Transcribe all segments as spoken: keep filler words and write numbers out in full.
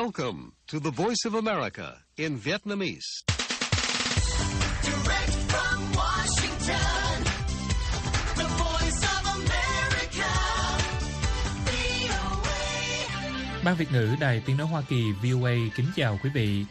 Welcome to the Voice of America in Vietnamese. Direct from Washington, the Voice of America, vê o a. Ban Việt ngữ Đài Tiếng nói Hoa Kỳ vê o a kính chào quý vị.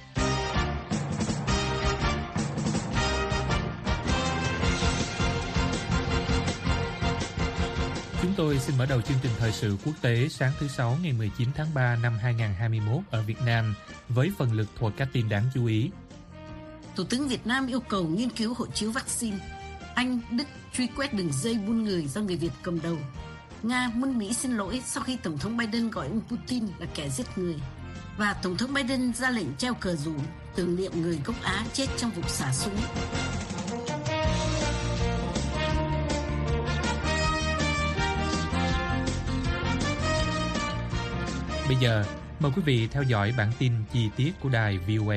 Chúng tôi xin mở đầu chương trình thời sự quốc tế sáng thứ Sáu ngày mười chín tháng ba năm hai nghìn không trăm hai mươi mốt ở Việt Nam với phần lược thuộc các tin đáng chú ý. Thủ tướng Việt Nam yêu cầu nghiên cứu hộ chiếu vaccine. Anh, Đức truy quét đường dây buôn người do người Việt cầm đầu. Nga muốn Mỹ xin lỗi sau khi Tổng thống Biden gọi ông Putin là kẻ giết người. Và Tổng thống Biden ra lệnh treo cờ rủ tưởng niệm người gốc Á chết trong vụ xả súng. Bây giờ, mời quý vị theo dõi bản tin chi tiết của đài vê o a.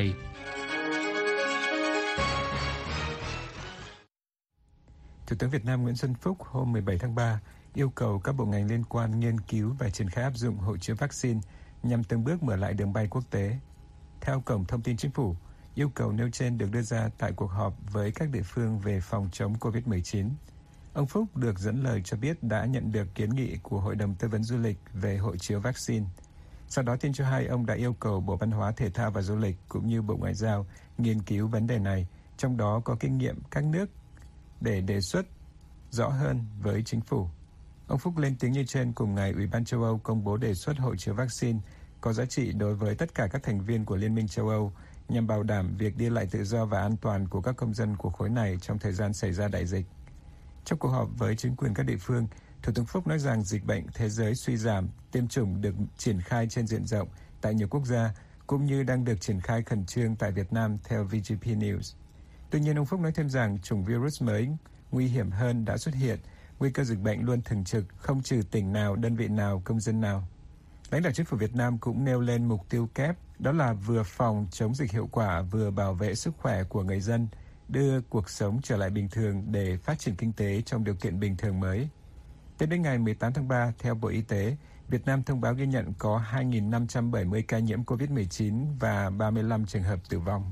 Thủ tướng Việt Nam Nguyễn Xuân Phúc hôm mười bảy tháng ba yêu cầu các bộ ngành liên quan nghiên cứu và triển khai áp dụng hộ chiếu vaccine nhằm từng bước mở lại đường bay quốc tế. Theo Cổng Thông tin Chính phủ, yêu cầu nêu trên được đưa ra tại cuộc họp với các địa phương về phòng chống covid mười chín. Ông Phúc được dẫn lời cho biết đã nhận được kiến nghị của Hội đồng Tư vấn Du lịch về hộ chiếu vaccine. Sau đó tin cho hay ông đã yêu cầu Bộ Văn hóa Thể thao và Du lịch cũng như Bộ Ngoại giao nghiên cứu vấn đề này, trong đó có kinh nghiệm các nước để đề xuất rõ hơn với chính phủ. Ông Phúc lên tiếng như trên cùng ngày Ủy ban châu Âu công bố đề xuất hộ chiếu vaccine có giá trị đối với tất cả các thành viên của Liên minh châu Âu nhằm bảo đảm việc đi lại tự do và an toàn của các công dân của khối này trong thời gian xảy ra đại dịch. Trong cuộc họp với chính quyền các địa phương, Thủ tướng Phúc nói rằng dịch bệnh thế giới suy giảm, tiêm chủng được triển khai trên diện rộng tại nhiều quốc gia, cũng như đang được triển khai khẩn trương tại Việt Nam theo vê giê pê News. Tuy nhiên, ông Phúc nói thêm rằng chủng virus mới nguy hiểm hơn đã xuất hiện, nguy cơ dịch bệnh luôn thường trực, không trừ tỉnh nào, đơn vị nào, công dân nào. Lãnh đạo chính phủ Việt Nam cũng nêu lên mục tiêu kép, đó là vừa phòng chống dịch hiệu quả, vừa bảo vệ sức khỏe của người dân, đưa cuộc sống trở lại bình thường để phát triển kinh tế trong điều kiện bình thường mới. Tính đến ngày mười tám tháng ba, theo Bộ Y tế, Việt Nam thông báo ghi nhận có hai nghìn năm trăm bảy mươi ca nhiễm covid mười chín và ba mươi lăm trường hợp tử vong.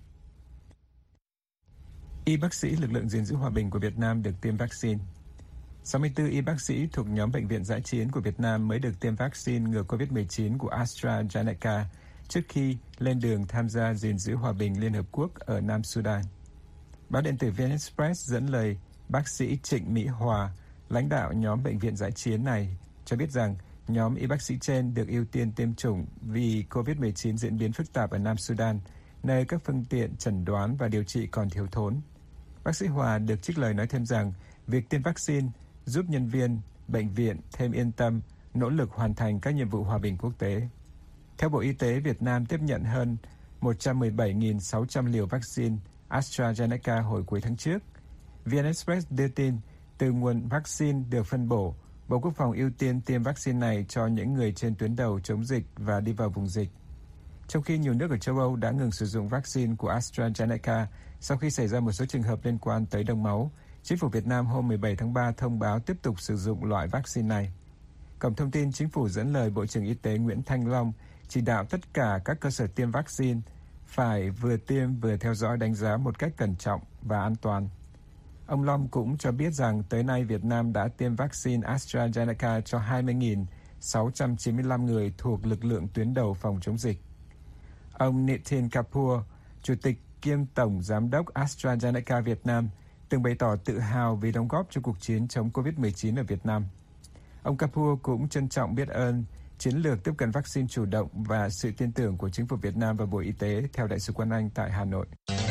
Y bác sĩ lực lượng gìn giữ hòa bình của Việt Nam được tiêm vaccine. sáu mươi tư y bác sĩ thuộc nhóm bệnh viện dã chiến của Việt Nam mới được tiêm vaccine ngừa covid mười chín của AstraZeneca trước khi lên đường tham gia gìn giữ hòa bình Liên Hợp Quốc ở Nam Sudan. Báo điện tử vê en Express dẫn lời bác sĩ Trịnh Mỹ Hòa, lãnh đạo nhóm bệnh viện dã chiến này, cho biết rằng nhóm y bác sĩ trên được ưu tiên tiêm chủng vì covid mười chín diễn biến phức tạp ở Nam Sudan, nơi các phương tiện chẩn đoán và điều trị còn thiếu thốn. Bác sĩ Hòa được trích lời nói thêm rằng việc tiêm vaccine giúp nhân viên, bệnh viện thêm yên tâm, nỗ lực hoàn thành các nhiệm vụ hòa bình quốc tế. Theo Bộ Y tế, Việt Nam tiếp nhận hơn một trăm mười bảy nghìn sáu trăm liều vaccine AstraZeneca hồi cuối tháng trước. vê en Express đưa tin, từ nguồn vaccine được phân bổ, Bộ Quốc phòng ưu tiên tiêm vaccine này cho những người trên tuyến đầu chống dịch và đi vào vùng dịch. Trong khi nhiều nước ở châu Âu đã ngừng sử dụng vaccine của AstraZeneca sau khi xảy ra một số trường hợp liên quan tới đông máu, Chính phủ Việt Nam hôm mười bảy tháng ba thông báo tiếp tục sử dụng loại vaccine này. Cổng thông tin Chính phủ dẫn lời Bộ trưởng Y tế Nguyễn Thanh Long chỉ đạo tất cả các cơ sở tiêm vaccine phải vừa tiêm vừa theo dõi đánh giá một cách cẩn trọng và an toàn. Ông Long cũng cho biết rằng tới nay Việt Nam đã tiêm vaccine AstraZeneca cho hai mươi nghìn sáu trăm chín mươi lăm người thuộc lực lượng tuyến đầu phòng chống dịch. Ông Nitin Kapoor, Chủ tịch kiêm Tổng Giám đốc AstraZeneca Việt Nam, từng bày tỏ tự hào vì đóng góp cho cuộc chiến chống covid mười chín ở Việt Nam. Ông Kapoor cũng trân trọng biết ơn chiến lược tiếp cận vaccine chủ động và sự tin tưởng của Chính phủ Việt Nam và Bộ Y tế, theo Đại sứ quán Anh tại Hà Nội.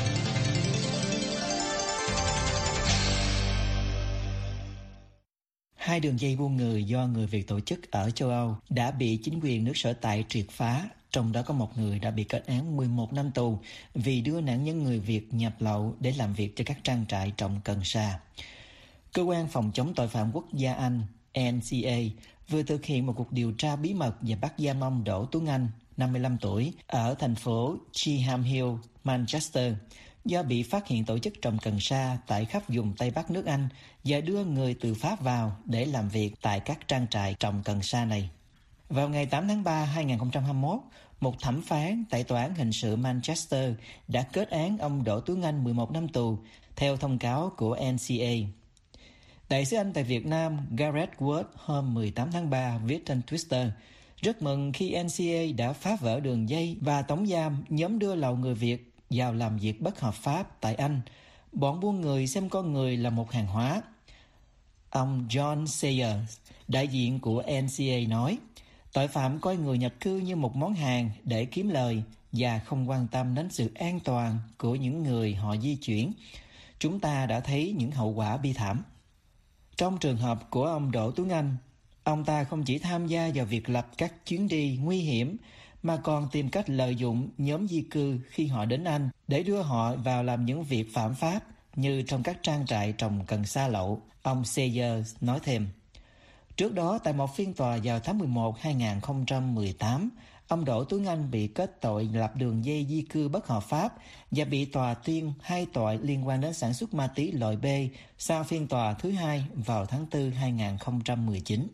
Hai đường dây buôn người do người Việt tổ chức ở châu Âu đã bị chính quyền nước sở tại triệt phá, trong đó có một người đã bị kết án mười một năm tù vì đưa nạn nhân người Việt nhập lậu để làm việc cho các trang trại trồng cần sa. Cơ quan phòng chống tội phạm quốc gia Anh N C A vừa thực hiện một cuộc điều tra bí mật và bắt giam ông Đỗ Tuấn Anh, năm mươi lăm tuổi, ở thành phố Chiham Hill, Manchester, do bị phát hiện tổ chức trồng cần sa tại khắp vùng Tây Bắc nước Anh và đưa người từ Pháp vào để làm việc tại các trang trại trồng cần sa này. Vào ngày tám tháng ba năm hai nghìn không trăm hai mươi mốt, một thẩm phán tại Tòa án Hình sự Manchester đã kết án ông Đỗ Tuấn Anh mười một năm tù, theo thông cáo của en xê a. Đại sứ Anh tại Việt Nam Gareth Ward hôm mười tám tháng ba viết trên Twitter: rất mừng khi en xê a đã phá vỡ đường dây và tống giam nhóm đưa lậu người Việt vào làm việc bất hợp pháp tại Anh. Bọn buôn người xem con người là một hàng hóa. Ông John Sayers, đại diện của en xê a nói, tội phạm coi người nhập cư như một món hàng để kiếm lời và không quan tâm đến sự an toàn của những người họ di chuyển. Chúng ta đã thấy những hậu quả bi thảm. Trong trường hợp của ông Đỗ Tuấn Anh, ông ta không chỉ tham gia vào việc lập các chuyến đi nguy hiểm mà còn tìm cách lợi dụng nhóm di cư khi họ đến Anh để đưa họ vào làm những việc phạm pháp như trong các trang trại trồng cần sa lậu, ông Sayers nói thêm. Trước đó, tại một phiên tòa vào tháng mười một năm hai không một tám, ông Đỗ Tuấn Anh bị kết tội lập đường dây di cư bất hợp pháp và bị tòa tuyên hai tội liên quan đến sản xuất ma túy loại B sau phiên tòa thứ hai vào tháng tư năm hai không một chín.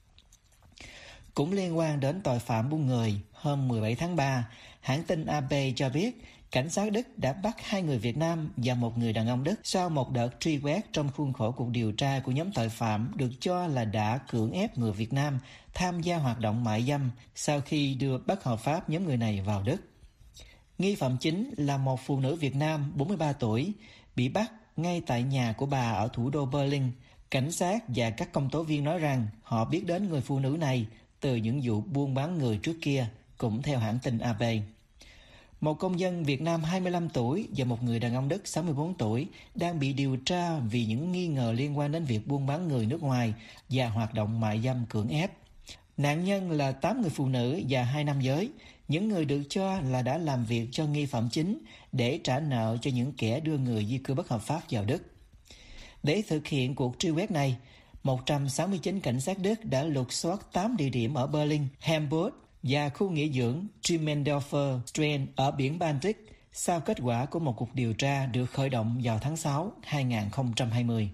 Cũng liên quan đến tội phạm buôn người, hôm mười bảy tháng ba, hãng tin a pê cho biết cảnh sát Đức đã bắt hai người Việt Nam và một người đàn ông Đức sau một đợt truy quét trong khuôn khổ cuộc điều tra của nhóm tội phạm được cho là đã cưỡng ép người Việt Nam tham gia hoạt động mại dâm sau khi đưa bất hợp pháp nhóm người này vào Đức. Nghi phạm chính là một phụ nữ Việt Nam bốn mươi ba tuổi, bị bắt ngay tại nhà của bà ở thủ đô Berlin. Cảnh sát và các công tố viên nói rằng họ biết đến người phụ nữ này từ những vụ buôn bán người trước kia, cũng theo hãng tin a pê. Một công dân Việt Nam hai mươi lăm tuổi và một người đàn ông Đức sáu mươi bốn tuổi đang bị điều tra vì những nghi ngờ liên quan đến việc buôn bán người nước ngoài và hoạt động mại dâm cưỡng ép. Nạn nhân là tám người phụ nữ và hai nam giới, những người được cho là đã làm việc cho nghi phạm chính để trả nợ cho những kẻ đưa người di cư bất hợp pháp vào Đức. Để thực hiện cuộc truy quét này, một trăm sáu mươi chín cảnh sát Đức đã lục soát tám địa điểm ở Berlin, Hamburg và khu nghỉ dưỡng Trimmendorfer Strand ở biển Baltic sau kết quả của một cuộc điều tra được khởi động vào tháng sáu năm hai không hai không.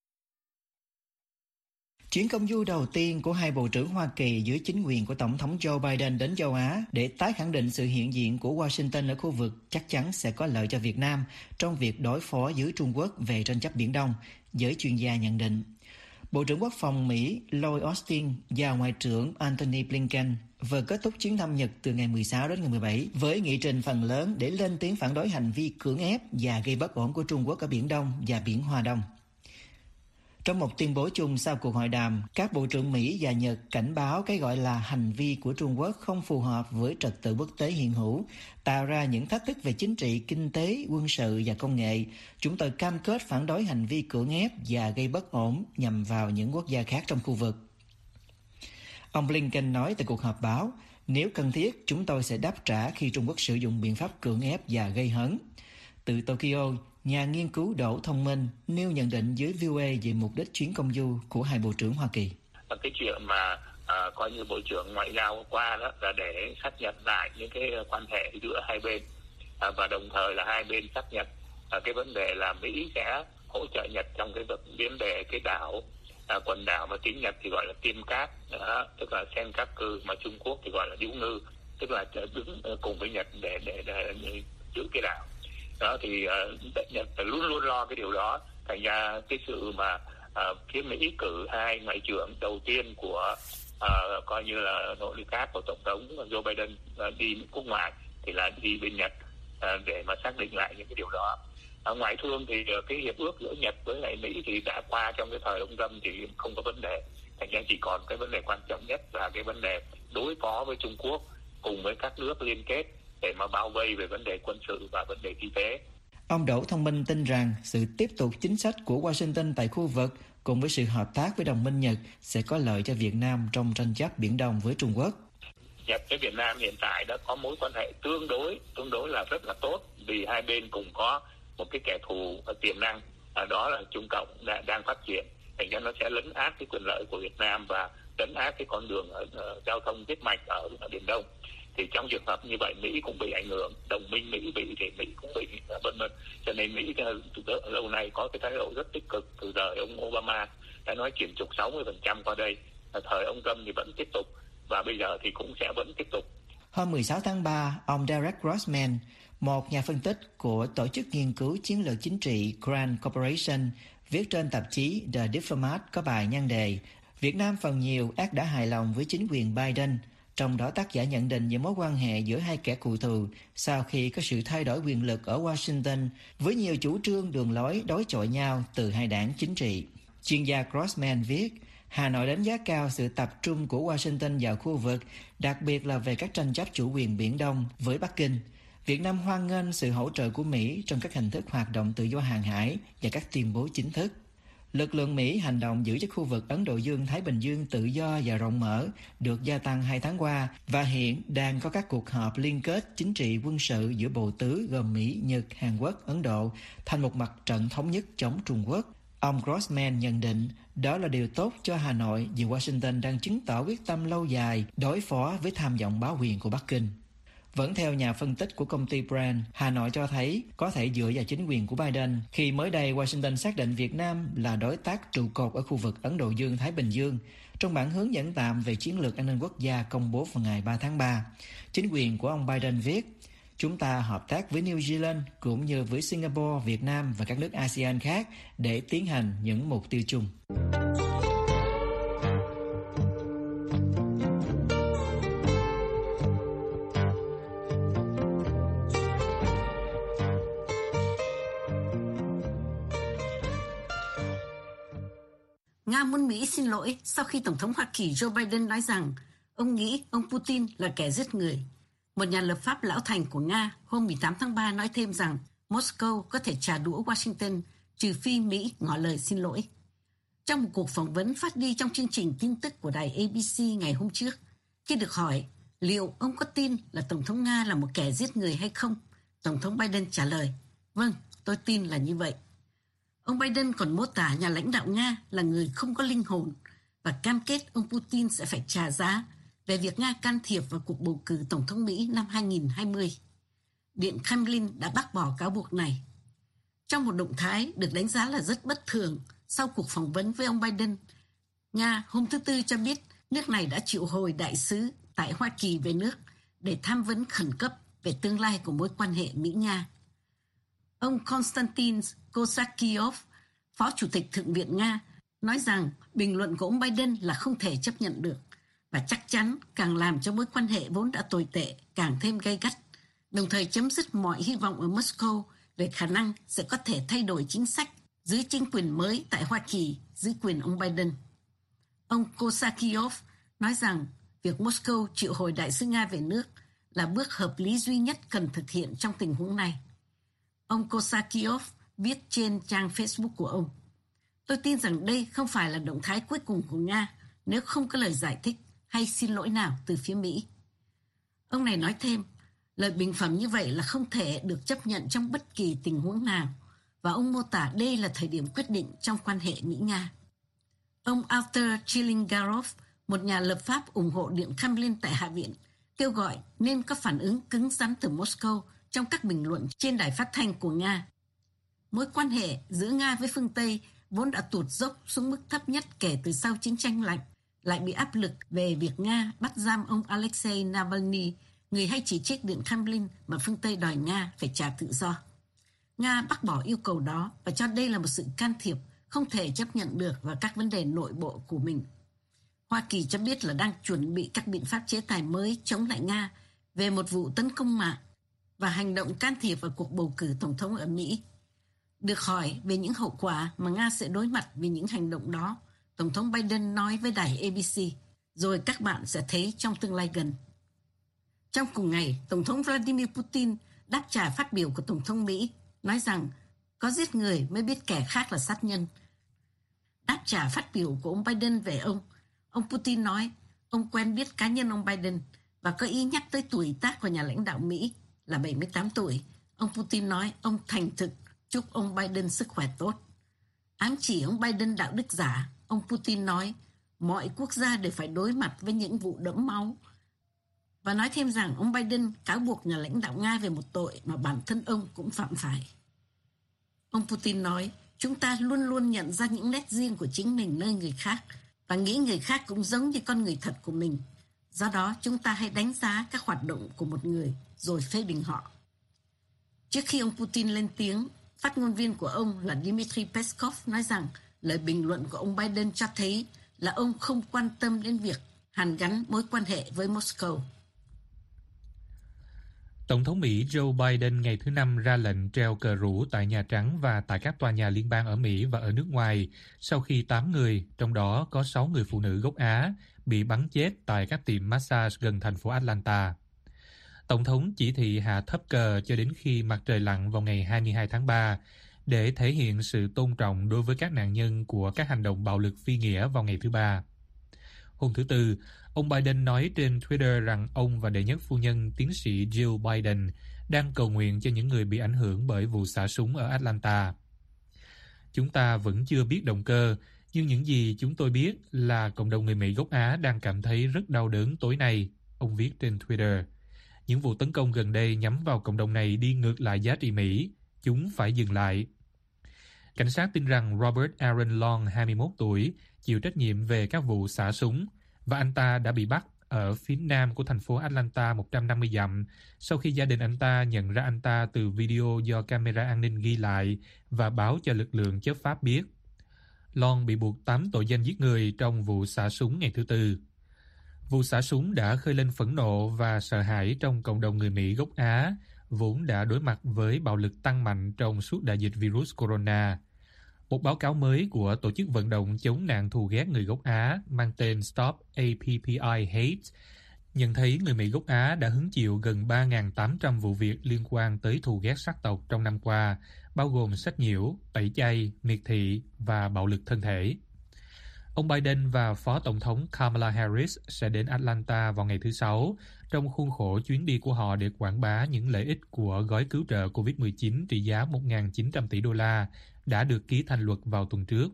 Chuyến công du đầu tiên của hai bộ trưởng Hoa Kỳ dưới chính quyền của Tổng thống Joe Biden đến châu Á để tái khẳng định sự hiện diện của Washington ở khu vực chắc chắn sẽ có lợi cho Việt Nam trong việc đối phó với Trung Quốc về tranh chấp Biển Đông, giới chuyên gia nhận định. Bộ trưởng Quốc phòng Mỹ Lloyd Austin và Ngoại trưởng Antony Blinken vừa kết thúc chuyến thăm Nhật từ ngày mười sáu đến ngày mười bảy với nghị trình phần lớn để lên tiếng phản đối hành vi cưỡng ép và gây bất ổn của Trung Quốc ở Biển Đông và Biển Hoa Đông. Trong một tuyên bố chung sau cuộc hội đàm, các bộ trưởng Mỹ và Nhật cảnh báo cái gọi là hành vi của Trung Quốc không phù hợp với trật tự quốc tế hiện hữu, tạo ra những thách thức về chính trị, kinh tế, quân sự và công nghệ. Chúng tôi cam kết phản đối hành vi cưỡng ép và gây bất ổn nhằm vào những quốc gia khác trong khu vực. Ông Blinken nói tại cuộc họp báo, nếu cần thiết, chúng tôi sẽ đáp trả khi Trung Quốc sử dụng biện pháp cưỡng ép và gây hấn. Từ Tokyo, nhà nghiên cứu Đỗ Thông Minh nêu nhận định với vê o a về mục đích chuyến công du của hai bộ trưởng Hoa Kỳ. Cái chuyện mà à, coi như bộ trưởng ngoại giao qua đó là để xác nhận lại những cái quan hệ giữa hai bên à, và đồng thời là hai bên xác nhận à, cái vấn đề là Mỹ sẽ hỗ trợ Nhật trong cái vấn đề cái đảo à, quần đảo mà tiếng Nhật thì gọi là Tim Cát, à, tức là Senkaku, mà Trung Quốc thì gọi là Điếu Ngư, tức là đứng cùng với Nhật để để, để, để giữ cái đảo. Đó thì uh, Nhật luôn luôn lo cái điều đó, thành ra cái sự mà uh, phía Mỹ cử hai ngoại trưởng đầu tiên của uh, coi như là nội lực cát của tổng thống Joe Biden uh, đi quốc ngoại thì là đi bên Nhật uh, để mà xác định lại những cái điều đó. Uh, ngoại thương thì uh, cái hiệp ước giữa Nhật với lại Mỹ thì đã qua trong cái thời ông Trump thì không có vấn đề, thành ra chỉ còn cái vấn đề quan trọng nhất là cái vấn đề đối phó với Trung Quốc cùng với các nước liên kết để mà bao vây về vấn đề quân sự và vấn đề kinh tế. Ông Đỗ Thông Minh tin rằng sự tiếp tục chính sách của Washington tại khu vực cùng với sự hợp tác với đồng minh Nhật sẽ có lợi cho Việt Nam trong tranh chấp Biển Đông với Trung Quốc. Nhật với Việt Nam hiện tại đã có mối quan hệ tương đối, tương đối là rất là tốt vì hai bên cùng có một cái kẻ thù tiềm năng, đó là Trung Cộng đã, đang phát triển, thành ra nó sẽ lấn át cái quyền lợi của Việt Nam và lấn át cái con đường ở, ở, giao thông huyết mạch ở, ở Biển Đông. Thì trong trường hợp như vậy Mỹ cũng bị ảnh hưởng, đồng minh Mỹ bị thì Mỹ cũng bị vân vân. Cho nên Mỹ từ lâu nay có cái thái độ rất tích cực, từ đời ông Obama đã nói chuyển trục sáu mươi phần trăm qua đây, thời ông Trump thì vẫn tiếp tục và bây giờ thì cũng sẽ vẫn tiếp tục. Hôm mười sáu tháng ba, ông Derek Grossman, một nhà phân tích của tổ chức nghiên cứu chiến lược chính trị Grand Corporation, viết trên tạp chí The Diplomat có bài nhan đề Việt Nam phần nhiều ác đã hài lòng với chính quyền Biden. Trong đó tác giả nhận định về mối quan hệ giữa hai kẻ cựu thù sau khi có sự thay đổi quyền lực ở Washington với nhiều chủ trương đường lối đối chọi nhau từ hai đảng chính trị. Chuyên gia Grossman viết, Hà Nội đánh giá cao sự tập trung của Washington vào khu vực, đặc biệt là về các tranh chấp chủ quyền Biển Đông với Bắc Kinh. Việt Nam hoan nghênh sự hỗ trợ của Mỹ trong các hình thức hoạt động tự do hàng hải và các tuyên bố chính thức. Lực lượng Mỹ hành động giữ cho khu vực Ấn Độ Dương-Thái Bình Dương tự do và rộng mở được gia tăng hai tháng qua và hiện đang có các cuộc họp liên kết chính trị quân sự giữa bộ tứ gồm Mỹ, Nhật, Hàn Quốc, Ấn Độ thành một mặt trận thống nhất chống Trung Quốc. Ông Grossman nhận định đó là điều tốt cho Hà Nội vì Washington đang chứng tỏ quyết tâm lâu dài đối phó với tham vọng bá quyền của Bắc Kinh. Vẫn theo nhà phân tích của công ty Brand, Hà Nội cho thấy có thể dựa vào chính quyền của Biden khi mới đây Washington xác định Việt Nam là đối tác trụ cột ở khu vực Ấn Độ Dương-Thái Bình Dương. Trong bản hướng dẫn tạm về chiến lược an ninh quốc gia công bố vào ngày ba tháng ba, chính quyền của ông Biden viết, chúng ta hợp tác với New Zealand cũng như với Singapore, Việt Nam và các nước a sê an khác để tiến hành những mục tiêu chung. Nga muốn Mỹ xin lỗi sau khi Tổng thống Hoa Kỳ Joe Biden nói rằng ông nghĩ ông Putin là kẻ giết người. Một nhà lập pháp lão thành của Nga hôm mười tám tháng ba nói thêm rằng Moscow có thể trả đũa Washington trừ phi Mỹ ngỏ lời xin lỗi. Trong một cuộc phỏng vấn phát đi trong chương trình tin tức của đài a bê xê ngày hôm trước, khi được hỏi liệu ông có tin là Tổng thống Nga là một kẻ giết người hay không, Tổng thống Biden trả lời, vâng, tôi tin là như vậy. Ông Biden còn mô tả nhà lãnh đạo Nga là người không có linh hồn và cam kết ông Putin sẽ phải trả giá về việc Nga can thiệp vào cuộc bầu cử Tổng thống Mỹ năm hai không hai không. Điện Kremlin đã bác bỏ cáo buộc này. Trong một động thái được đánh giá là rất bất thường sau cuộc phỏng vấn với ông Biden, Nga hôm thứ Tư cho biết nước này đã triệu hồi đại sứ tại Hoa Kỳ về nước để tham vấn khẩn cấp về tương lai của mối quan hệ Mỹ-Nga. Ông Konstantin Kosakiov, Phó Chủ tịch Thượng viện Nga, nói rằng bình luận của ông Biden là không thể chấp nhận được và chắc chắn càng làm cho mối quan hệ vốn đã tồi tệ càng thêm gay gắt, đồng thời chấm dứt mọi hy vọng ở Moscow về khả năng sẽ có thể thay đổi chính sách dưới chính quyền mới tại Hoa Kỳ dưới quyền ông Biden. Ông Kosakiov nói rằng việc Moscow triệu hồi đại sứ Nga về nước là bước hợp lý duy nhất cần thực hiện trong tình huống này. Ông Kosakiov viết trên trang Facebook của ông, tôi tin rằng đây không phải là động thái cuối cùng của Nga nếu không có lời giải thích hay xin lỗi nào từ phía Mỹ. Ông này nói thêm, lời bình phẩm như vậy là không thể được chấp nhận trong bất kỳ tình huống nào, và ông mô tả đây là thời điểm quyết định trong quan hệ Mỹ-Nga. Ông Arthur Chilingarov, một nhà lập pháp ủng hộ Điện Kremlin tại Hạ viện, kêu gọi nên có phản ứng cứng rắn từ Moscow trong các bình luận trên đài phát thanh của Nga. Mối quan hệ giữa Nga với phương Tây vốn đã tụt dốc xuống mức thấp nhất kể từ sau chiến tranh lạnh, lại bị áp lực về việc Nga bắt giam ông Alexei Navalny, người hay chỉ trích Điện Kremlin mà phương Tây đòi Nga phải trả tự do. Nga bác bỏ yêu cầu đó và cho đây là một sự can thiệp không thể chấp nhận được vào các vấn đề nội bộ của mình. Hoa Kỳ cho biết là đang chuẩn bị các biện pháp chế tài mới chống lại Nga về một vụ tấn công mạng và hành động can thiệp vào cuộc bầu cử tổng thống ở Mỹ. Được hỏi về những hậu quả mà Nga sẽ đối mặt vì những hành động đó, Tổng thống Biden nói với đài a bê xê, rồi các bạn sẽ thấy trong tương lai gần. Trong cùng ngày, Tổng thống Vladimir Putin đáp trả phát biểu của Tổng thống Mỹ, nói rằng có giết người mới biết kẻ khác là sát nhân. Đáp trả phát biểu của ông Biden về ông, ông Putin nói ông quen biết cá nhân ông Biden và có ý nhắc tới tuổi tác của nhà lãnh đạo Mỹ là bảy mươi tám tuổi. Ông Putin nói ông thành thực chúc ông Biden sức khỏe tốt. Ám chỉ ông Biden đạo đức giả, ông Putin nói mọi quốc gia đều phải đối mặt với những vụ đẫm máu và nói thêm rằng ông Biden cáo buộc nhà lãnh đạo Nga về một tội mà bản thân ông cũng phạm phải. Ông Putin nói chúng ta luôn luôn nhận ra những nét riêng của chính mình nơi người khác và nghĩ người khác cũng giống như con người thật của mình. Do đó, chúng ta hãy đánh giá các hoạt động của một người rồi phê bình họ. Trước khi ông Putin lên tiếng, phát ngôn viên của ông là Dmitry Peskov nói rằng lời bình luận của ông Biden cho thấy là ông không quan tâm đến việc hàn gắn mối quan hệ với Moscow. Tổng thống Mỹ Joe Biden ngày thứ Năm ra lệnh treo cờ rủ tại Nhà Trắng và tại các tòa nhà liên bang ở Mỹ và ở nước ngoài sau khi tám người, trong đó có sáu người phụ nữ gốc Á, bị bắn chết tại các tiệm massage gần thành phố Atlanta. Tổng thống chỉ thị hạ thấp cờ cho đến khi mặt trời lặn vào ngày hai mươi hai tháng ba để thể hiện sự tôn trọng đối với các nạn nhân của các hành động bạo lực phi nghĩa vào ngày thứ Ba. Hôm thứ Tư, ông Biden nói trên Twitter rằng ông và đệ nhất phu nhân tiến sĩ Jill Biden đang cầu nguyện cho những người bị ảnh hưởng bởi vụ xả súng ở Atlanta. Chúng ta vẫn chưa biết động cơ, nhưng những gì chúng tôi biết là cộng đồng người Mỹ gốc Á đang cảm thấy rất đau đớn tối nay, ông viết trên Twitter. Những vụ tấn công gần đây nhắm vào cộng đồng này đi ngược lại giá trị Mỹ. Chúng phải dừng lại. Cảnh sát tin rằng Robert Aaron Long, hai mươi mốt tuổi, chịu trách nhiệm về các vụ xả súng, và anh ta đã bị bắt ở phía nam của thành phố Atlanta một trăm năm mươi dặm sau khi gia đình anh ta nhận ra anh ta từ video do camera an ninh ghi lại và báo cho lực lượng chấp pháp biết. Long bị buộc tám tội danh giết người trong vụ xả súng ngày thứ Tư. Vụ xả súng đã khơi lên phẫn nộ và sợ hãi trong cộng đồng người Mỹ gốc Á, vốn đã đối mặt với bạo lực tăng mạnh trong suốt đại dịch virus corona. Một báo cáo mới của Tổ chức vận động chống nạn thù ghét người gốc Á mang tên Stop a pê pê i Hate nhận thấy người Mỹ gốc Á đã hứng chịu gần ba nghìn tám trăm vụ việc liên quan tới thù ghét sắc tộc trong năm qua, bao gồm sách nhiễu, tẩy chay, miệt thị và bạo lực thân thể. Ông Biden và Phó Tổng thống Kamala Harris sẽ đến Atlanta vào ngày thứ Sáu trong khuôn khổ chuyến đi của họ để quảng bá những lợi ích của gói cứu trợ covid mười chín trị giá một nghìn chín trăm tỷ đô la đã được ký thành luật vào tuần trước.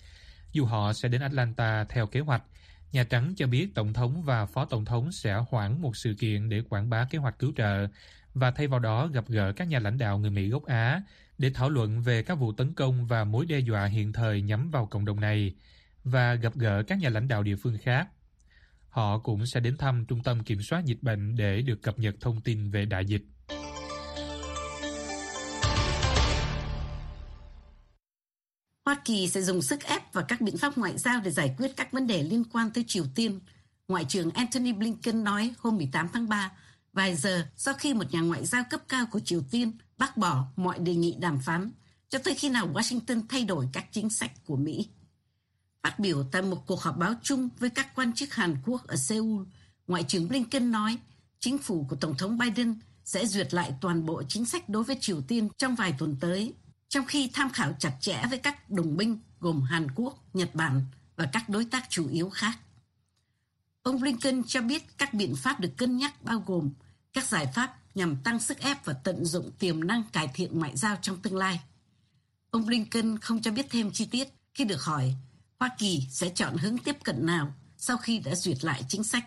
Dù họ sẽ đến Atlanta theo kế hoạch, Nhà Trắng cho biết Tổng thống và Phó Tổng thống sẽ hoãn một sự kiện để quảng bá kế hoạch cứu trợ và thay vào đó gặp gỡ các nhà lãnh đạo người Mỹ gốc Á để thảo luận về các vụ tấn công và mối đe dọa hiện thời nhắm vào cộng đồng này, và gặp gỡ các nhà lãnh đạo địa phương khác. Họ cũng sẽ đến thăm Trung tâm Kiểm soát Dịch bệnh để được cập nhật thông tin về đại dịch. Hoa Kỳ sẽ dùng sức ép và các biện pháp ngoại giao để giải quyết các vấn đề liên quan tới Triều Tiên, Ngoại trưởng Antony Blinken nói hôm mười tám tháng ba, vài giờ sau khi một nhà ngoại giao cấp cao của Triều Tiên bác bỏ mọi đề nghị đàm phán, cho tới khi nào Washington thay đổi các chính sách của Mỹ. Phát biểu tại một cuộc họp báo chung với các quan chức Hàn Quốc ở Seoul, Ngoại trưởng Blinken nói chính phủ của Tổng thống Biden sẽ duyệt lại toàn bộ chính sách đối với Triều Tiên trong vài tuần tới, trong khi tham khảo chặt chẽ với các đồng minh gồm Hàn Quốc, Nhật Bản và các đối tác chủ yếu khác. Ông Blinken cho biết các biện pháp được cân nhắc bao gồm các giải pháp nhằm tăng sức ép và tận dụng tiềm năng cải thiện ngoại giao trong tương lai. Ông Blinken không cho biết thêm chi tiết khi được hỏi Hoa Kỳ sẽ chọn hướng tiếp cận nào sau khi đã duyệt lại chính sách.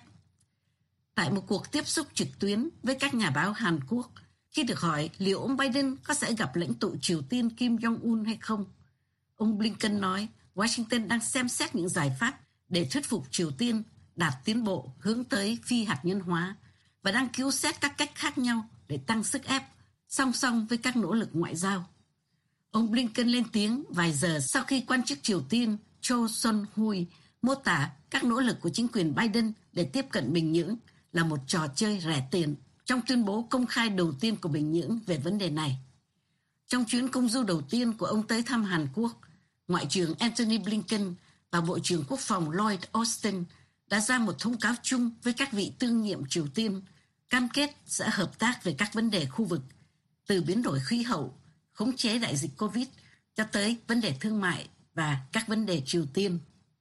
Tại một cuộc tiếp xúc trực tuyến với các nhà báo Hàn Quốc, khi được hỏi liệu ông Biden có sẽ gặp lãnh tụ Triều Tiên Kim Jong-un hay không, ông Blinken nói Washington đang xem xét những giải pháp để thuyết phục Triều Tiên đạt tiến bộ hướng tới phi hạt nhân hóa và đang cứu xét các cách khác nhau để tăng sức ép song song với các nỗ lực ngoại giao. Ông Blinken lên tiếng vài giờ sau khi quan chức Triều Tiên Cho Son-hui mô tả các nỗ lực của chính quyền Biden để tiếp cận Bình Nhưỡng là một trò chơi rẻ tiền trong tuyên bố công khai đầu tiên của Bình Nhưỡng về vấn đề này. Trong chuyến công du đầu tiên của ông tới thăm Hàn Quốc, Ngoại trưởng Antony Blinken và Bộ trưởng Quốc phòng Lloyd Austin đã ra một thông cáo chung với các vị tương nhiệm Triều Tiên, cam kết sẽ hợp tác về các vấn đề khu vực, từ biến đổi khí hậu, khống chế đại dịch Covid cho tới vấn đề thương mại và các vấn đề Triều Tiên.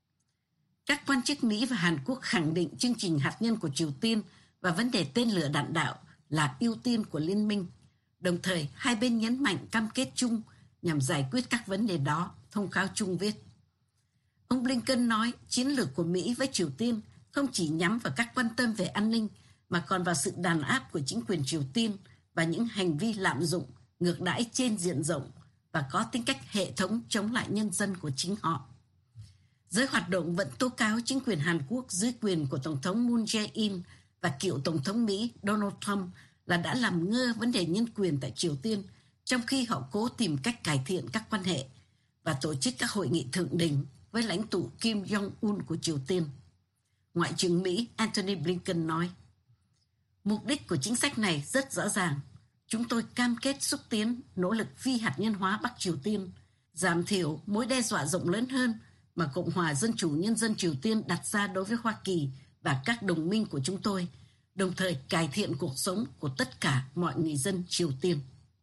Các quan chức Mỹ và Hàn Quốc khẳng định chương trình hạt nhân của Triều Tiên và vấn đề tên lửa đạn đạo là ưu tiên của liên minh. Đồng thời, hai bên nhấn mạnh cam kết chung nhằm giải quyết các vấn đề đó, thông cáo chung viết. Ông Blinken nói chiến lược của Mỹ với Triều Tiên không chỉ nhắm vào các quan tâm về an ninh, mà còn vào sự đàn áp của chính quyền Triều Tiên và những hành vi lạm dụng, ngược đãi trên diện rộng và có tính cách hệ thống chống lại nhân dân của chính họ. Giới hoạt động vẫn tố cáo chính quyền Hàn Quốc dưới quyền của Tổng thống Moon Jae-in và cựu Tổng thống Mỹ Donald Trump là đã làm ngơ vấn đề nhân quyền tại Triều Tiên, trong khi họ cố tìm cách cải thiện các quan hệ và tổ chức các hội nghị thượng đỉnh với lãnh tụ Kim Jong-un của Triều Tiên. Ngoại trưởng Mỹ Antony Blinken nói, mục đích của chính sách này rất rõ ràng. Chúng tôi cam kết xúc tiến nỗ lực phi hạt nhân hóa Bắc Triều Tiên, giảm thiểu mối đe dọa rộng lớn hơn mà Cộng hòa Dân chủ Nhân dân Triều Tiên đặt ra đối với Hoa Kỳ và các đồng minh của chúng tôi, đồng thời cải thiện cuộc sống của tất cả mọi người dân Triều Tiên.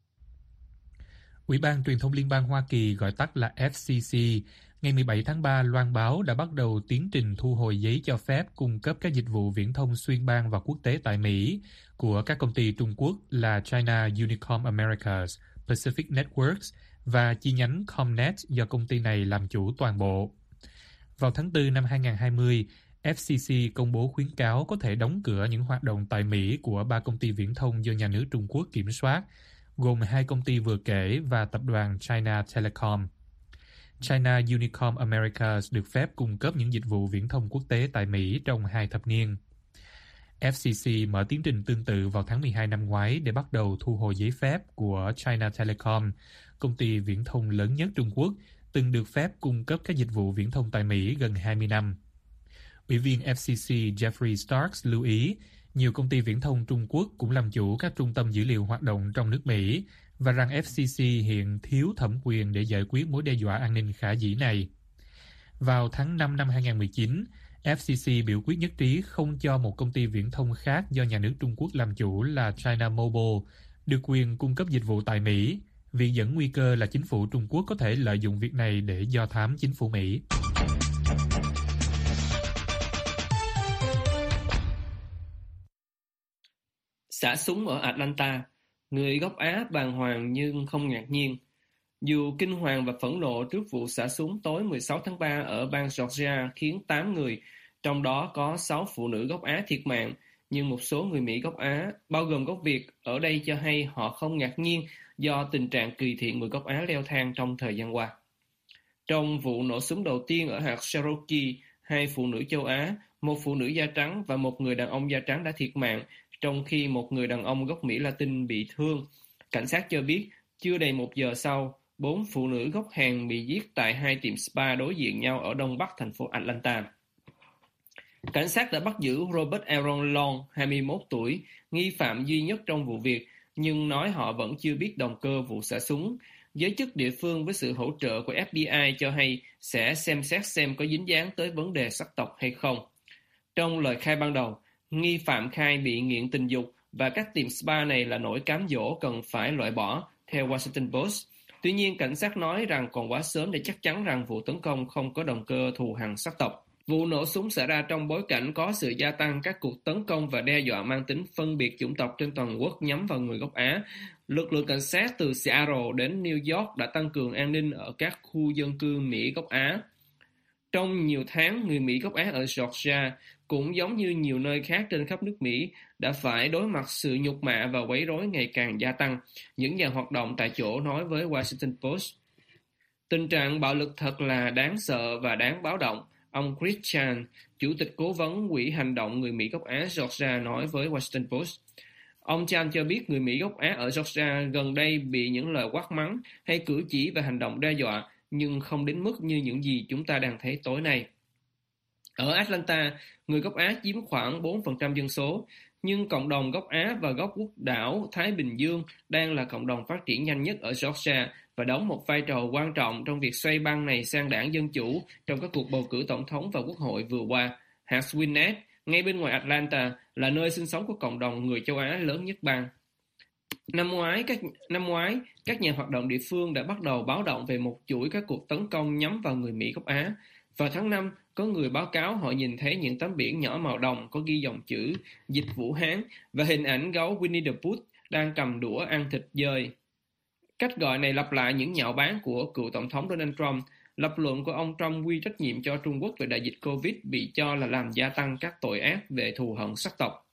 Ủy ban Truyền thông Liên bang Hoa Kỳ, gọi tắt là F C C, ngày mười bảy tháng ba loan báo đã bắt đầu tiến trình thu hồi giấy cho phép cung cấp các dịch vụ viễn thông xuyên bang và quốc tế tại Mỹ của các công ty Trung Quốc là China Unicom Americas, Pacific Networks và chi nhánh Comnet do công ty này làm chủ toàn bộ. Vào tháng tư năm hai nghìn không trăm hai mươi, F C C công bố khuyến cáo có thể đóng cửa những hoạt động tại Mỹ của ba công ty viễn thông do nhà nước Trung Quốc kiểm soát, gồm hai công ty vừa kể và tập đoàn China Telecom. China Unicom Americas được phép cung cấp những dịch vụ viễn thông quốc tế tại Mỹ trong hai thập niên. F C C mở tiến trình tương tự vào tháng mười hai năm ngoái để bắt đầu thu hồi giấy phép của China Telecom, công ty viễn thông lớn nhất Trung Quốc, từng được phép cung cấp các dịch vụ viễn thông tại Mỹ gần hai mươi năm. Ủy viên F C C Jeffrey Starks lưu ý, nhiều công ty viễn thông Trung Quốc cũng làm chủ các trung tâm dữ liệu hoạt động trong nước Mỹ và rằng F C C hiện thiếu thẩm quyền để giải quyết mối đe dọa an ninh khả dĩ này. Vào tháng năm năm hai nghìn không trăm mười chín, F C C biểu quyết nhất trí không cho một công ty viễn thông khác do nhà nước Trung Quốc làm chủ là China Mobile được quyền cung cấp dịch vụ tại Mỹ, vì dẫn nguy cơ là chính phủ Trung Quốc có thể lợi dụng việc này để do thám chính phủ Mỹ. Xả súng ở Atlanta, người gốc Á bàng hoàng nhưng không ngạc nhiên. Dù kinh hoàng và phẫn nộ trước vụ xả súng tối mười sáu tháng ba ở bang Georgia khiến tám người, trong đó có sáu phụ nữ gốc Á thiệt mạng, nhưng một số người Mỹ gốc Á, bao gồm gốc Việt, ở đây cho hay họ không ngạc nhiên do tình trạng kỳ thị người gốc Á leo thang trong thời gian qua. Trong vụ nổ súng đầu tiên ở hạt Cherokee, hai phụ nữ châu Á, một phụ nữ da trắng và một người đàn ông da trắng đã thiệt mạng, trong khi một người đàn ông gốc Mỹ Latin bị thương. Cảnh sát cho biết, chưa đầy một giờ sau, bốn phụ nữ gốc Hàn bị giết tại hai tiệm spa đối diện nhau ở đông bắc thành phố Atlanta. Cảnh sát đã bắt giữ Robert Aaron Long, hai mươi mốt tuổi, nghi phạm duy nhất trong vụ việc, nhưng nói họ vẫn chưa biết động cơ vụ xả súng. Giới chức địa phương với sự hỗ trợ của F B I cho hay sẽ xem xét xem có dính dáng tới vấn đề sắc tộc hay không. Trong lời khai ban đầu, nghi phạm khai bị nghiện tình dục và các tiệm spa này là nỗi cám dỗ cần phải loại bỏ, theo Washington Post. Tuy nhiên, cảnh sát nói rằng còn quá sớm để chắc chắn rằng vụ tấn công không có động cơ thù hằn sắc tộc. Vụ nổ súng xảy ra trong bối cảnh có sự gia tăng các cuộc tấn công và đe dọa mang tính phân biệt chủng tộc trên toàn quốc nhắm vào người gốc Á. Lực lượng cảnh sát từ Seattle đến New York đã tăng cường an ninh ở các khu dân cư Mỹ gốc Á. Trong nhiều tháng, người Mỹ gốc Á ở Georgia, cũng giống như nhiều nơi khác trên khắp nước Mỹ, đã phải đối mặt sự nhục mạ và quấy rối ngày càng gia tăng, những nhà hoạt động tại chỗ nói với Washington Post. Tình trạng bạo lực thật là đáng sợ và đáng báo động, ông Chris Chan, chủ tịch cố vấn Quỹ Hành động người Mỹ gốc Á Georgia nói với Washington Post. Ông Chan cho biết người Mỹ gốc Á ở Georgia gần đây bị những lời quát mắng hay cử chỉ và hành động đe dọa, nhưng không đến mức như những gì chúng ta đang thấy tối nay. Ở Atlanta, người gốc Á chiếm khoảng bốn phần trăm dân số, nhưng cộng đồng gốc Á và gốc quốc đảo Thái Bình Dương đang là cộng đồng phát triển nhanh nhất ở Georgia và đóng một vai trò quan trọng trong việc xoay bang này sang đảng Dân Chủ trong các cuộc bầu cử tổng thống và quốc hội vừa qua. Hạt Gwinnett, ngay bên ngoài Atlanta, là nơi sinh sống của cộng đồng người châu Á lớn nhất bang. Năm ngoái, các, năm ngoái, các nhà hoạt động địa phương đã bắt đầu báo động về một chuỗi các cuộc tấn công nhắm vào người Mỹ gốc Á. Vào tháng năm, có người báo cáo họ nhìn thấy những tấm biển nhỏ màu đồng có ghi dòng chữ Dịch Vũ Hán và hình ảnh gấu Winnie the Pooh đang cầm đũa ăn thịt dơi. Cách gọi này lặp lại những nhạo báng của cựu Tổng thống Donald Trump. Lập luận của ông Trump quy trách nhiệm cho Trung Quốc về đại dịch Covid bị cho là làm gia tăng các tội ác về thù hận sắc tộc.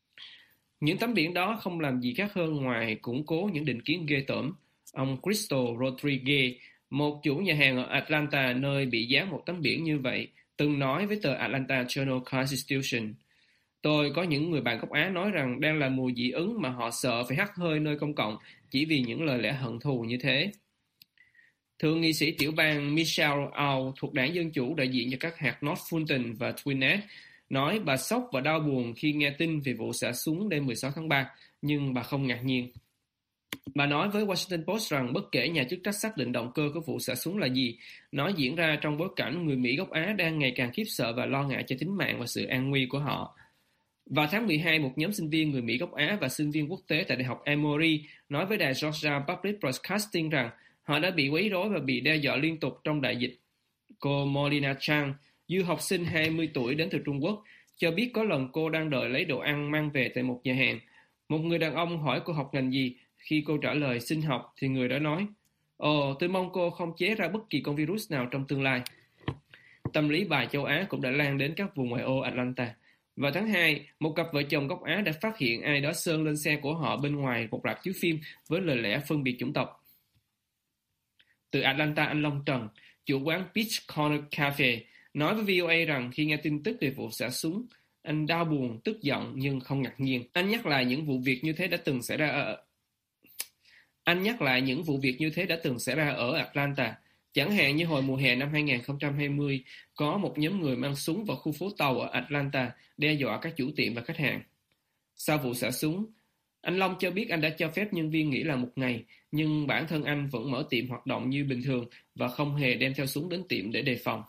Những tấm biển đó không làm gì khác hơn ngoài củng cố những định kiến ghê tởm. Ông Crystal Rodriguez, Một chủ nhà hàng ở Atlanta nơi bị dán một tấm biển như vậy từng nói với tờ Atlanta Journal-Constitution: "Tôi có những người bạn gốc Á nói rằng đang là mùa dị ứng mà họ sợ phải hắt hơi nơi công cộng chỉ vì những lời lẽ hận thù như thế." Thượng nghị sĩ tiểu bang Michelle Au thuộc đảng Dân Chủ đại diện cho các hạt North Fulton và Gwinnett nói bà sốc và đau buồn khi nghe tin về vụ xả súng đêm mười sáu tháng ba, nhưng bà không ngạc nhiên. Bà nói với Washington Post rằng bất kể nhà chức trách xác định động cơ của vụ xả súng là gì, nó diễn ra trong bối cảnh người Mỹ gốc Á đang ngày càng khiếp sợ và lo ngại cho tính mạng và sự an nguy của họ. Vào tháng mười hai, một nhóm sinh viên người Mỹ gốc Á và sinh viên quốc tế tại Đại học Emory nói với đài Georgia Public Broadcasting rằng họ đã bị quấy rối và bị đe dọa liên tục trong đại dịch. Cô Molina Chang, du học sinh hai mươi tuổi đến từ Trung Quốc, cho biết có lần cô đang đợi lấy đồ ăn mang về tại một nhà hàng. Một người đàn ông hỏi cô học ngành gì. Khi cô trả lời sinh học thì người đó nói: "Ồ, tôi mong cô không chế ra bất kỳ con virus nào trong tương lai." Tâm lý bài châu Á cũng đã lan đến các vùng ngoại ô Atlanta. Vào tháng hai, một cặp vợ chồng gốc Á đã phát hiện ai đó sơn lên xe của họ bên ngoài một rạp chiếu phim với lời lẽ phân biệt chủng tộc. Từ Atlanta, anh Long Trần, chủ quán Peach Corner Cafe, nói với vê o a rằng khi nghe tin tức về vụ xả súng, anh đau buồn, tức giận nhưng không ngạc nhiên. Anh nhắc lại những vụ việc như thế đã từng xảy ra ở Anh nhắc lại những vụ việc như thế đã từng xảy ra ở Atlanta. Chẳng hạn như hồi mùa hè năm hai nghìn không trăm hai mươi, có một nhóm người mang súng vào khu phố tàu ở Atlanta đe dọa các chủ tiệm và khách hàng. Sau vụ xả súng, anh Long cho biết anh đã cho phép nhân viên nghỉ làm một ngày, nhưng bản thân anh vẫn mở tiệm hoạt động như bình thường và không hề đem theo súng đến tiệm để đề phòng.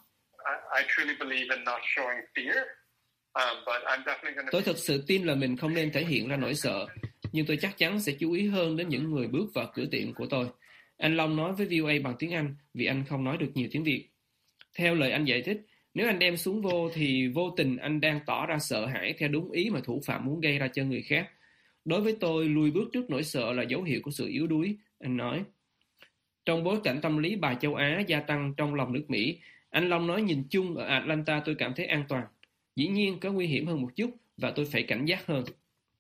Tôi thực sự tin là mình không nên thể hiện ra nỗi sợ, nhưng tôi chắc chắn sẽ chú ý hơn đến những người bước vào cửa tiệm của tôi. Anh Long nói với vê o a bằng tiếng Anh vì anh không nói được nhiều tiếng Việt. Theo lời anh giải thích, nếu anh đem súng vô thì vô tình anh đang tỏ ra sợ hãi theo đúng ý mà thủ phạm muốn gây ra cho người khác. Đối với tôi, lùi bước trước nỗi sợ là dấu hiệu của sự yếu đuối, anh nói. Trong bối cảnh tâm lý bài châu Á gia tăng trong lòng nước Mỹ, anh Long nói nhìn chung ở Atlanta tôi cảm thấy an toàn. Dĩ nhiên có nguy hiểm hơn một chút và tôi phải cảnh giác hơn.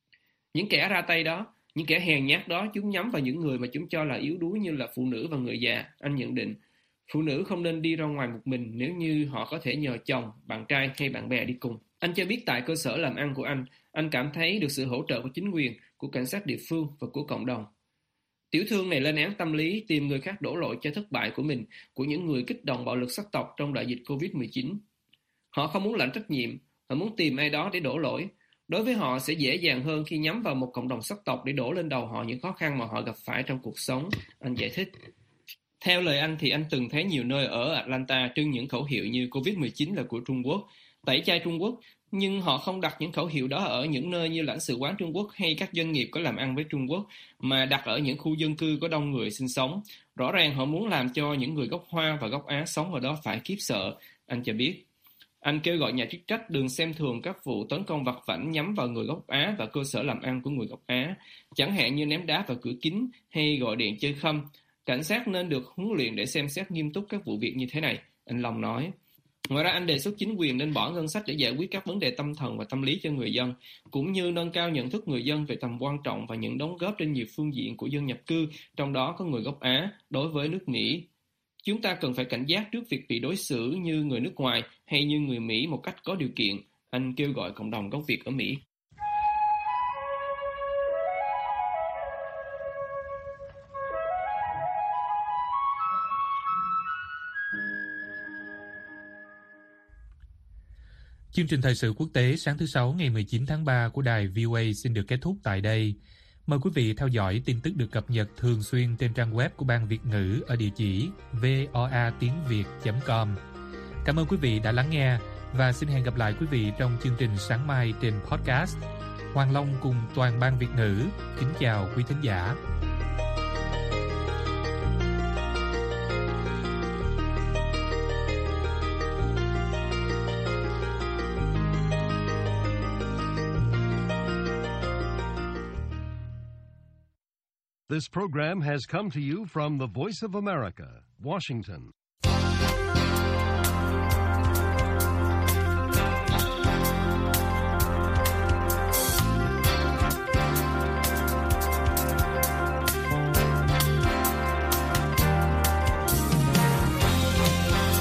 Những kẻ ra tay đó, những kẻ hèn nhát đó, chúng nhắm vào những người mà chúng cho là yếu đuối như là phụ nữ và người già, anh nhận định. Phụ nữ không nên đi ra ngoài một mình nếu như họ có thể nhờ chồng, bạn trai hay bạn bè đi cùng. Anh cho biết tại cơ sở làm ăn của anh, anh cảm thấy được sự hỗ trợ của chính quyền, của cảnh sát địa phương và của cộng đồng. Tiểu thương này lên án tâm lý tìm người khác đổ lỗi cho thất bại của mình, của những người kích động bạo lực sắc tộc trong đại dịch covid mười chín. Họ không muốn lãnh trách nhiệm, họ muốn tìm ai đó để đổ lỗi. Đối với họ sẽ dễ dàng hơn khi nhắm vào một cộng đồng sắc tộc để đổ lên đầu họ những khó khăn mà họ gặp phải trong cuộc sống, anh giải thích. Theo lời anh thì anh từng thấy nhiều nơi ở Atlanta trưng những khẩu hiệu như covid mười chín là của Trung Quốc, tẩy chay Trung Quốc, nhưng họ không đặt những khẩu hiệu đó ở những nơi như lãnh sự quán Trung Quốc hay các doanh nghiệp có làm ăn với Trung Quốc, mà đặt ở những khu dân cư có đông người sinh sống. Rõ ràng họ muốn làm cho những người gốc Hoa và gốc Á sống ở đó phải khiếp sợ, anh cho biết. Anh kêu gọi nhà chức trách đừng xem thường các vụ tấn công vặt vãnh nhắm vào người gốc Á và cơ sở làm ăn của người gốc Á, chẳng hạn như ném đá vào cửa kính hay gọi điện chơi khăm. Cảnh sát nên được huấn luyện để xem xét nghiêm túc các vụ việc như thế này, anh Long nói. Ngoài ra, anh đề xuất chính quyền nên bỏ ngân sách để giải quyết các vấn đề tâm thần và tâm lý cho người dân, cũng như nâng cao nhận thức người dân về tầm quan trọng và những đóng góp trên nhiều phương diện của dân nhập cư, trong đó có người gốc Á, đối với nước Mỹ. Chúng ta cần phải cảnh giác trước việc bị đối xử như người nước ngoài hay như người Mỹ một cách có điều kiện, anh kêu gọi cộng đồng gốc Việt ở Mỹ. Chương trình thời sự quốc tế sáng thứ Sáu ngày mười chín tháng ba của đài vê o a xin được kết thúc tại đây. Mời quý vị theo dõi tin tức được cập nhật thường xuyên trên trang web của Ban Việt ngữ ở địa chỉ voa tiếng việt chấm com. Cảm ơn quý vị đã lắng nghe và xin hẹn gặp lại quý vị trong chương trình sáng mai trên podcast. Hoàng Long cùng toàn Ban Việt ngữ kính chào quý thính giả. This program has come to you from the Voice of America, Washington.